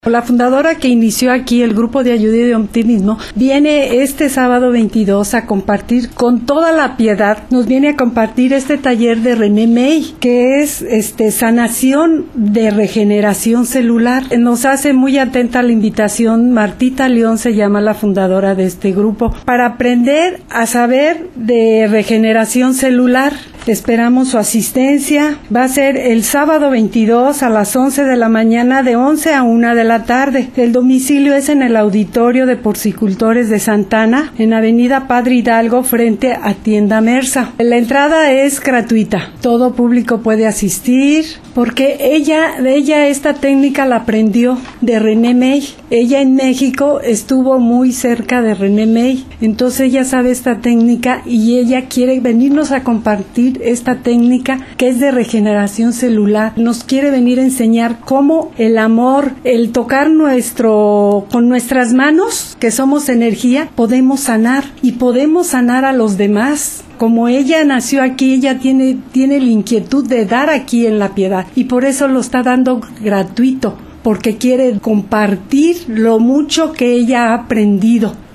La fundadora que inició aquí el grupo de ayuda y de optimismo viene este sábado 22 a compartir con toda la piedad, nos viene a compartir este taller de René May, que es sanación de regeneración celular. Nos hace muy atenta la invitación, Martita León se llama la fundadora de este grupo, para aprender a saber de regeneración celular. Esperamos su asistencia. Va a ser el sábado 22 a las 11 de la mañana, de 11 a 1 de la tarde. El domicilio es en el auditorio de Porcicultores de Santana, en Avenida Padre Hidalgo, frente a Tienda Mersa. La entrada es gratuita. Todo público puede asistir, porque ella esta técnica la aprendió de René May. Ella en México estuvo muy cerca de René May, entonces ella sabe esta técnica y ella quiere venirnos a compartir esta técnica que es de regeneración celular. Nos quiere venir a enseñar cómo el amor, el tocar con nuestras manos, que somos energía, podemos sanar y podemos sanar a los demás. Como ella nació aquí, ella tiene la inquietud de dar aquí en La Piedad y por eso lo está dando gratuito, porque quiere compartir lo mucho que ella ha aprendido.